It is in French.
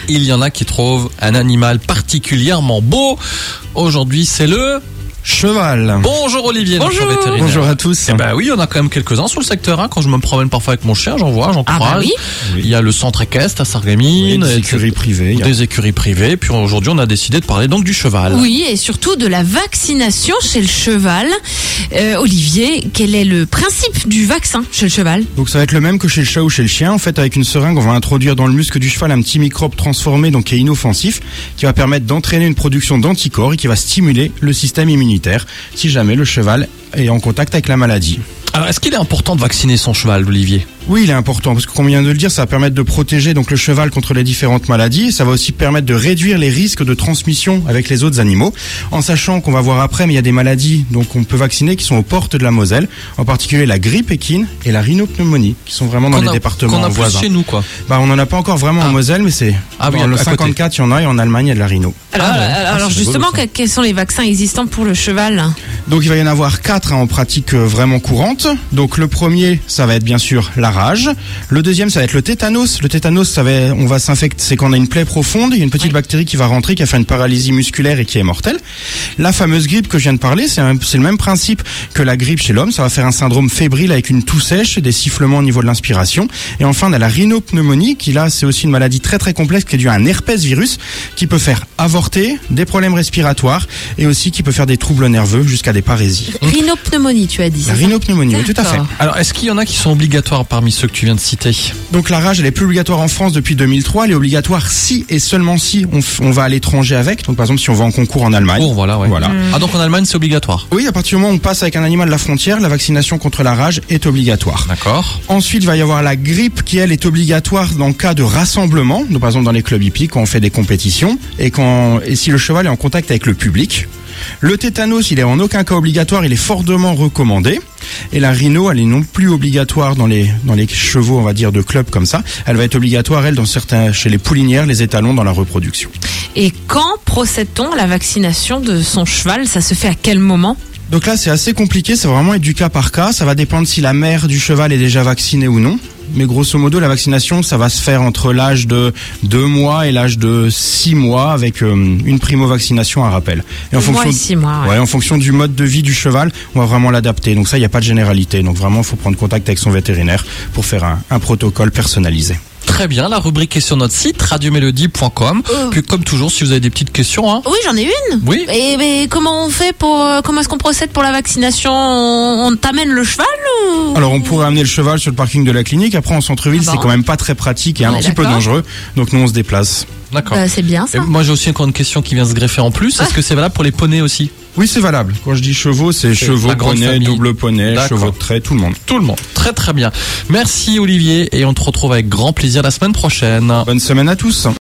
il y en a qui trouvent un animal particulièrement beau. Aujourd'hui, c'est le cheval. Bonjour Olivier, Bonjour. notre vétérinaire. Bonjour à tous. Eh ben oui, on a quand même quelques-uns sur le secteur. Quand je me promène parfois avec mon chien, j'en croise. oui. Il y a le centre équestre à Sarreguemines, des écuries privées. Des écuries privées. Puis aujourd'hui, on a décidé de parler donc du cheval. Oui, et surtout de la vaccination chez le cheval. Olivier, quel est le principe du vaccin chez le cheval? Donc ça va être le même que chez le chat ou chez le chien. En fait, avec une seringue, on va introduire dans le muscle du cheval un petit microbe transformé, donc qui est inoffensif, qui va permettre d'entraîner une production d'anticorps et qui va stimuler le système immunitaire si jamais le cheval est en contact avec la maladie. Alors, est-ce qu'il est important de vacciner son cheval, Olivier? Oui, il est important parce que comme on vient de le dire, ça va permettre de protéger donc le cheval contre les différentes maladies. Ça va aussi permettre de réduire les risques de transmission avec les autres animaux. En sachant qu'on va voir après, mais il y a des maladies donc on peut vacciner qui sont aux portes de la Moselle, en particulier la grippe équine et la rhinopneumonie, qui sont vraiment dans les départements qu'on a voisins. plus chez nous, quoi. On en a pas encore vraiment en Moselle, mais c'est dans le 54, il y en a, et en Allemagne il y a de la rhino. Alors justement, quels sont les vaccins existants pour le cheval? Donc il va y en avoir 4 en pratique vraiment courante. Donc le premier, ça va être bien sûr la rage. Le deuxième, ça va être le tétanos. Le tétanos, on va s'infecter, c'est quand on a une plaie profonde, il y a une petite bactérie qui va rentrer, qui va faire une paralysie musculaire et qui est mortelle. La fameuse grippe que je viens de parler, c'est le même principe que la grippe chez l'homme. Ça va faire un syndrome fébrile avec une toux sèche, des sifflements au niveau de l'inspiration. Et enfin, on a la rhinopneumonie, qui là, c'est aussi une maladie très très complexe qui est due à un herpès virus, qui peut faire avorter, des problèmes respiratoires et aussi qui peut faire des troubles nerveux jusqu'à des parésies. Rhinopneumonie, tu as dit. La rhinopneumonie, oui, tout à fait. Alors, est-ce qu'il y en a qui sont obligatoires parmi ceux que tu viens de citer? Donc la rage, elle est plus obligatoire en France depuis 2003. Elle est obligatoire si et seulement si on va à l'étranger avec. Donc par exemple, si on va en concours en Allemagne. Voilà. Ah, donc en Allemagne, c'est obligatoire? Oui, à partir du moment où on passe avec un animal la frontière, la vaccination contre la rage est obligatoire. D'accord. Ensuite, il va y avoir la grippe qui, elle, est obligatoire dans le cas de rassemblement. Donc par exemple, dans les clubs hippiques, quand on fait des compétitions et si le cheval est en contact avec le public. Le tétanos, il est en aucun cas obligatoire, il est fortement recommandé. Et la rhino, elle est non plus obligatoire dans les chevaux, on va dire, de club comme ça. Elle va être obligatoire, elle, chez les poulinières, les étalons, dans la reproduction. Et quand procède-t-on à la vaccination de son cheval? Ça se fait à quel moment? Donc là, c'est assez compliqué, ça va vraiment être du cas par cas. Ça va dépendre si la mère du cheval est déjà vaccinée ou non. Mais grosso modo, la vaccination, ça va se faire entre l'âge de 2 mois et l'âge de 6 mois avec une primo-vaccination à rappel. Et en fonction du mode de vie du cheval, on va vraiment l'adapter. Donc ça, il n'y a pas de généralité. Donc vraiment, il faut prendre contact avec son vétérinaire pour faire un protocole personnalisé. Très bien, la rubrique est sur notre site radiomélodie.com. Puis comme toujours, si vous avez des petites questions, Oui, j'en ai une. Oui. Et comment est-ce qu'on procède pour la vaccination? On t'amène le cheval ou... Alors on pourrait amener le cheval sur le parking de la clinique. Après en centre-ville, c'est quand même pas très pratique et un petit peu dangereux. Donc nous on se déplace. D'accord. C'est bien ça. Et moi j'ai aussi encore une question qui vient se greffer en plus. Est-ce que c'est valable pour les poneys aussi? Oui, c'est valable. Quand je dis chevaux, c'est chevaux, poney, double poney, chevaux de trait, tout le monde. Tout le monde. Très très bien. Merci Olivier et on te retrouve avec grand plaisir la semaine prochaine. Bonne semaine à tous.